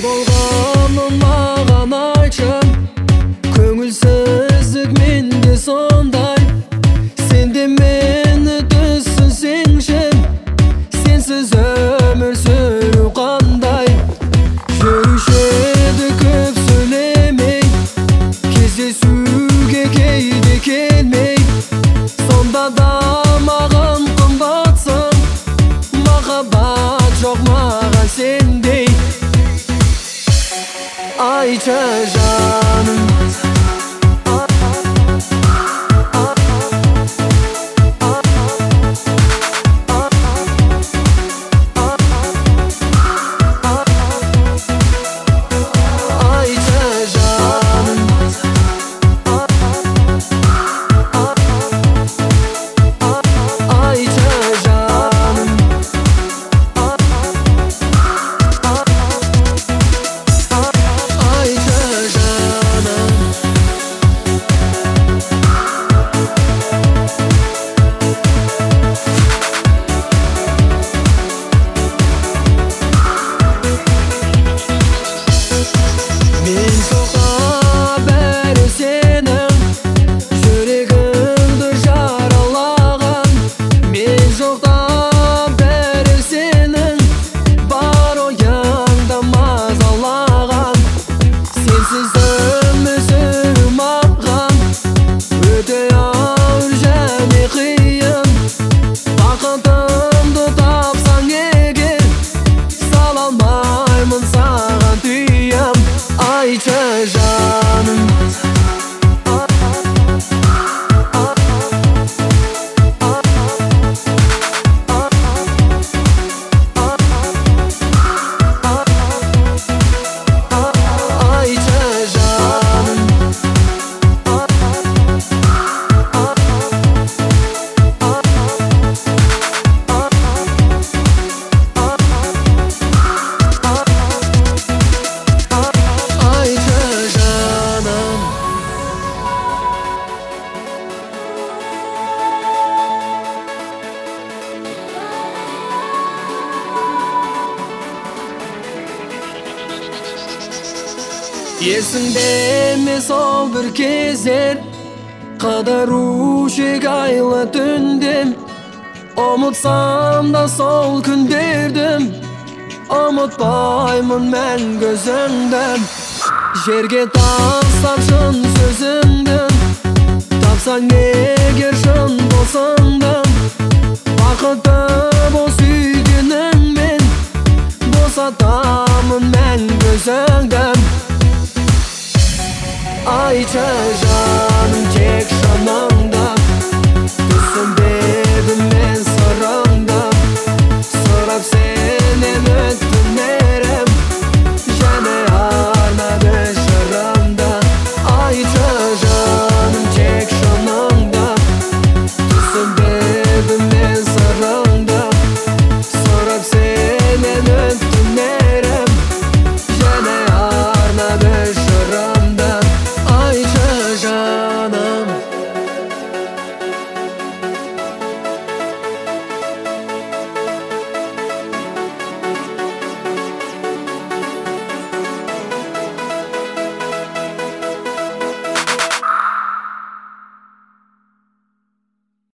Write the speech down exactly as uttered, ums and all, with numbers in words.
болғанын маған айтшы, көңілсіздік менде сондай. Сен де мені түсінсеңші, сенсіз өмір сүру қандай. Жүруші еді көп сөйлемей, кездесуге кейде келмей. Сонда да маған қымбатсың, махаббат жоқ маған сендей. Айтшы жаным, есіңде ме сол бір кездер, қыдырушы айлы түндем. Ұмытсам да сол күндердім, ұмытпаймын мәңгі өзіңді. Жерге тастап шын сөзіңді, тапсаң егер шын досыңды. Бақытты бол сүйгеніңмен, босатамын мәңгі өзіңді. Айтшы жаным.